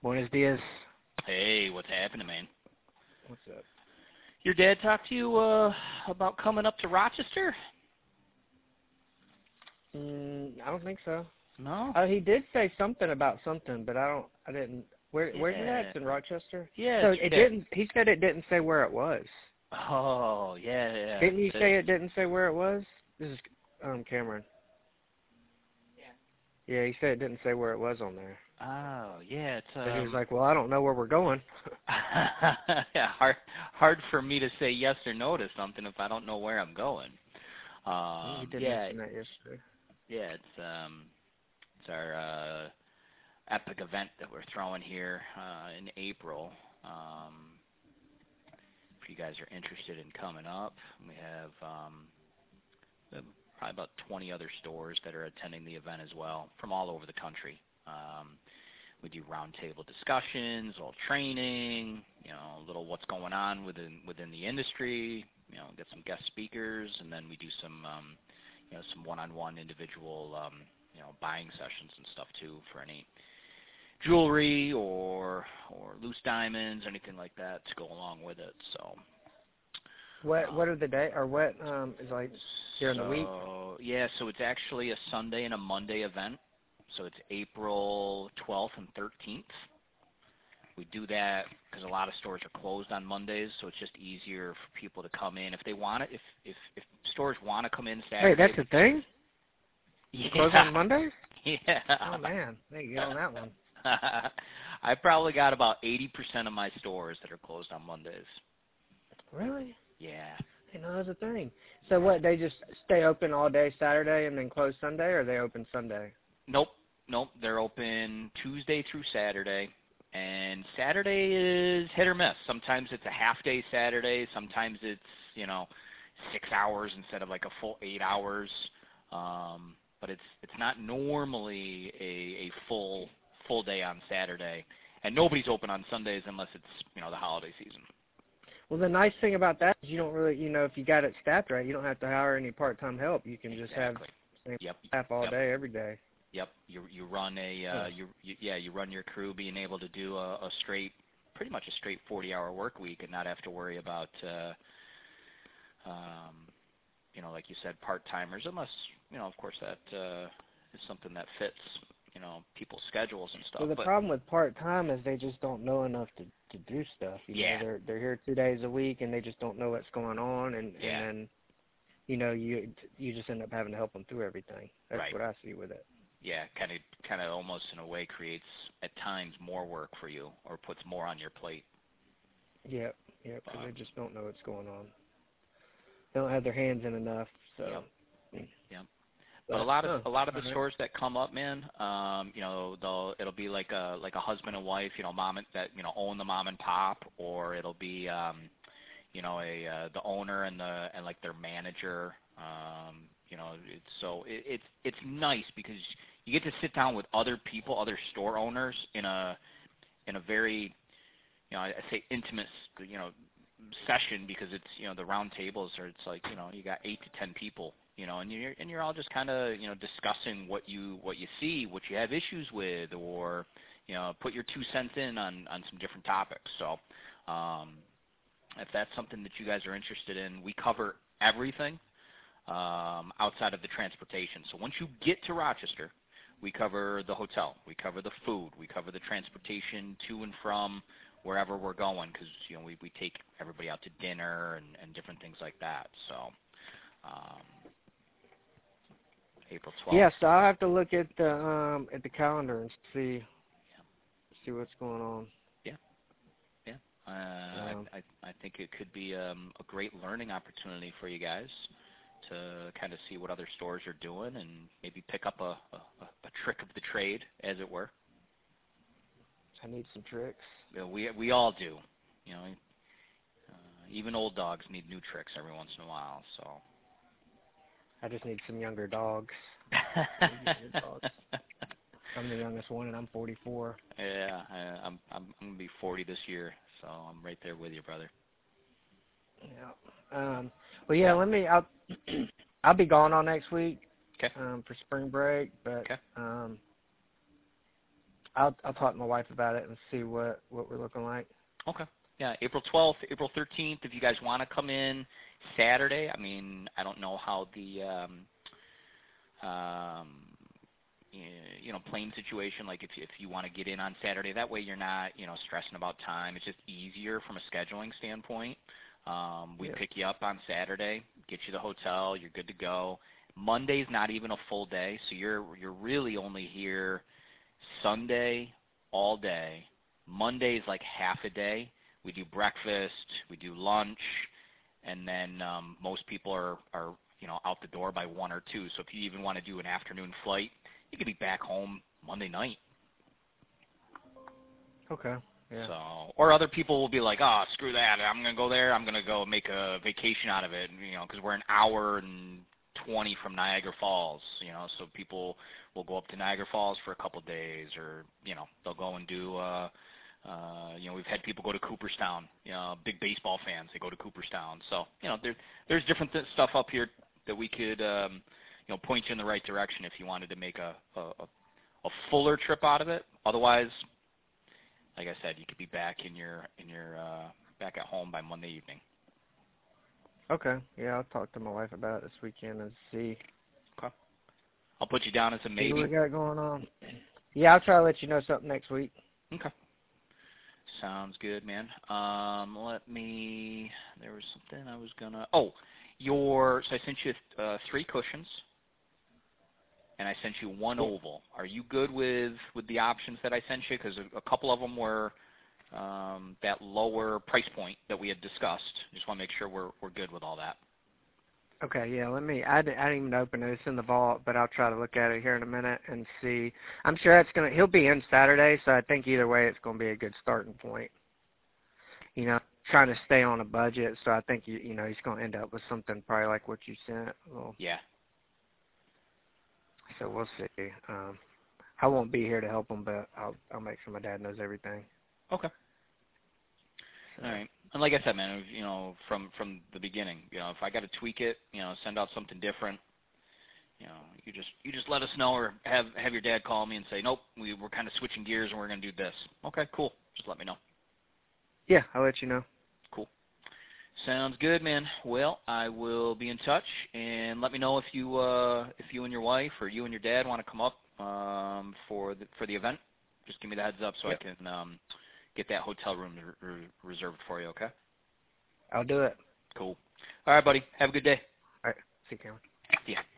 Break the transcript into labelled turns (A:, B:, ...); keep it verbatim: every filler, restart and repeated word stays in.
A: Buenos dias.
B: Hey, what's happening, man?
A: What's up?
B: Your dad talked to you uh, about coming up to Rochester?
A: Mm, I don't think so.
B: No?
A: Oh, he did say something about something, but I don't. I didn't. Where?
B: Yeah.
A: Where's it at? It's in Rochester.
B: Yeah.
A: So
B: it's
A: it
B: your dad.
A: didn't. He said it didn't say where it was.
B: Oh, yeah, yeah.
A: Didn't you
B: The-
A: say it didn't say where it was? This is um Cameron. Yeah. Yeah, he said it didn't say where it was on there.
B: Oh, yeah. It's
A: So he was
B: um.
A: like, "Well, I don't know where we're going."
B: yeah, hard, hard for me to say yes or no to something if I don't know where I'm going.
A: he
B: Um,
A: did
B: yeah,
A: mention that yesterday.
B: yeah. It's um, it's our uh, epic event that we're throwing here uh, in April. Um, if you guys are interested in coming up, we have um, we have probably about twenty other stores that are attending the event as well from all over the country. Um, we do roundtable discussions, a little training, you know, a little what's going on within within the industry. You know, get some guest speakers, and then we do some, um, you know, some one-on-one individual, um, you know, buying sessions and stuff too for any jewelry or or loose diamonds, anything like that to go along with it. So.
A: What?
B: Um,
A: What are the day? Or what? Um, is like during
B: so,
A: the week?
B: yeah, so it's actually a Sunday and a Monday event. So it's April twelfth and thirteenth. We do that because a lot of stores are closed on Mondays, so it's just easier for people to come in if they want it. If if, if stores want to come in Saturday.
A: Hey, that's the thing.
B: Yeah.
A: Close on Mondays?
B: Yeah.
A: Oh man, they get on that one.
B: I probably got about eighty percent of my stores that are closed on Mondays.
A: Really?
B: Yeah.
A: You know, that's a thing. So what? They just stay open all day Saturday and then close Sunday, or they open Sunday?
B: Nope. Nope. They're open Tuesday through Saturday. And Saturday is hit or miss. Sometimes it's a half day Saturday. Sometimes it's, you know, six hours instead of like a full eight hours. Um, but it's it's not normally a, a full full day on Saturday. And nobody's open on Sundays unless it's, you know, the holiday season.
A: Well, the nice thing about that is you don't really, you know, if you got it staffed right, you don't have to hire any part-time help. You can just
B: Exactly.
A: have same
B: Yep.
A: staff all
B: Yep.
A: day, every day.
B: Yep, you you run a uh, you, you yeah you run your crew being able to do a, a straight pretty much a straight forty hour work week and not have to worry about uh, um, you know like you said part timers unless you know of course that uh, is something that fits you know people's schedules and stuff.
A: Well, the
B: but,
A: problem with part-time is they just don't know enough to to do stuff. You
B: yeah,
A: know, they're they're here two days a week and they just don't know what's going on, and
B: yeah,
A: and then you know you you just end up having to help them through everything. That's
B: right.
A: what I see with it.
B: Yeah, kind of kind of almost in a way creates at times more work for you or puts more on your plate.
A: Yep, yep, because
B: Uh,
A: they just don't know what's going on. They don't have their hands in enough, so.
B: Yep. Yep.
A: But,
B: But a lot of
A: huh,
B: a lot of the
A: all right.
B: stores that come up, man, um, you know, they'll it'll be like a like a husband and wife, you know, mom and that you know own the mom and pop, or it'll be um, you know a uh, the owner and the and like their manager. Um, you know, it's so it, it's it's nice because you get to sit down with other people, other store owners in a in a very you know I say intimate you know session because it's you know the round tables are it's like you know you got eight to ten people you know and you're and you're all just kind of you know discussing what you what you see what you have issues with or you know put your two cents in on on some different topics. So um, if that's something that you guys are interested in, we cover everything um, outside of the transportation. So once you get to Rochester, we cover the hotel, we cover the food, we cover the transportation to and from wherever we're going because you know we, we take everybody out to dinner and, and different things like that. So um, April twelfth.
A: Yeah, so I'll have to look at the um at the calendar and see
B: Yeah.
A: see what's going on.
B: Yeah, yeah. Uh,
A: Um,
B: I, I I think it could be um, a great learning opportunity for you guys to kind of see what other stores are doing and maybe pick up a, a, a trick of the trade, as it were.
A: I need some tricks.
B: You know, we we all do. You know, uh, even old dogs need new tricks every once in a while. So.
A: I just need some younger dogs. I need younger dogs. I'm the youngest one, and I'm forty-four.
B: Yeah, I, I'm I'm I'm gonna be forty this year, so I'm right there with you, brother.
A: Yeah. Um. Well, yeah. Let me. I'll. I'll be gone all next week.
B: Okay.
A: Um. For spring break, but
B: Okay.
A: um. I'll I'll talk to my wife about it and see what what we're looking like.
B: Okay. Yeah, April twelfth, April thirteenth. If you guys want to come in Saturday, I mean, I don't know how the um, um, you know plane situation. Like if if you want to get in on Saturday, that way you're not you know stressing about time. It's just easier from a scheduling standpoint. Um, we
A: Yeah.
B: pick you up on Saturday, get you the hotel, you're good to go. Monday's not even a full day, so you're you're really only here Sunday all day. Monday's like half a day. We do breakfast, we do lunch, and then um, most people are, are you know out the door by one or two. So if you even want to do an afternoon flight, you could be back home Monday night.
A: Okay. Yeah.
B: So, or other people will be like, oh, screw that. I'm going to go there. I'm going to go make a vacation out of it, you know, because we're an hour and twenty from Niagara Falls, you know, so people will go up to Niagara Falls for a couple of days, or, you know, they'll go and do, uh, uh, you know, we've had people go to Cooperstown, you know, big baseball fans, they go to Cooperstown. So, you know, there, there's different th- stuff up here that we could, um, you know, point you in the right direction if you wanted to make a, a, a fuller trip out of it. Otherwise, like I said, you could be back in your in your uh, back at home by Monday evening.
A: Okay. Yeah, I'll talk to my wife about it this weekend and see.
B: Okay. I'll put you down as a
A: See
B: maybe.
A: what we got going on. Yeah, I'll try to let you know something next week.
B: Okay. Sounds good, man. Um, let me. There was something I was gonna. Oh, your. So I sent you uh, three cushions, and I sent you one
A: Cool.
B: oval. Are you good with with the options that I sent you? Because a, a couple of them were um, that lower price point that we had discussed. Just want to make sure we're we're good with all that.
A: Okay, yeah, let me, I didn't, I didn't even open it. It's in the vault, but I'll try to look at it here in a minute and see. I'm sure that's going to, he'll be in Saturday, so I think either way it's going to be a good starting point. You know, trying to stay on a budget, so I think, you, you know, he's going to end up with something probably like what you sent. Well,
B: Yeah.
A: so we'll see. Um, I won't be here to help him, but I'll, I'll make sure my dad knows everything.
B: Okay.
A: So.
B: All right. And like I said, man, you know, from from the beginning, you know, if I got to tweak it, you know, send out something different, you know, you just you just let us know, or have have your dad call me and say, nope, we we're kind of switching gears and we're gonna do this. Okay, cool. Just let me know.
A: Yeah, I'll let you know.
B: Cool. Sounds good, man. Well, I will be in touch, and let me know if you uh, if you and your wife or you and your dad want to come up um, for the for the event. Just give me the heads up so
A: Yep.
B: I can um, get that hotel room re- re- reserved for you. Okay.
A: I'll do it.
B: Cool. All right, buddy. Have a good day.
A: All right. See you, Cameron.
B: See ya.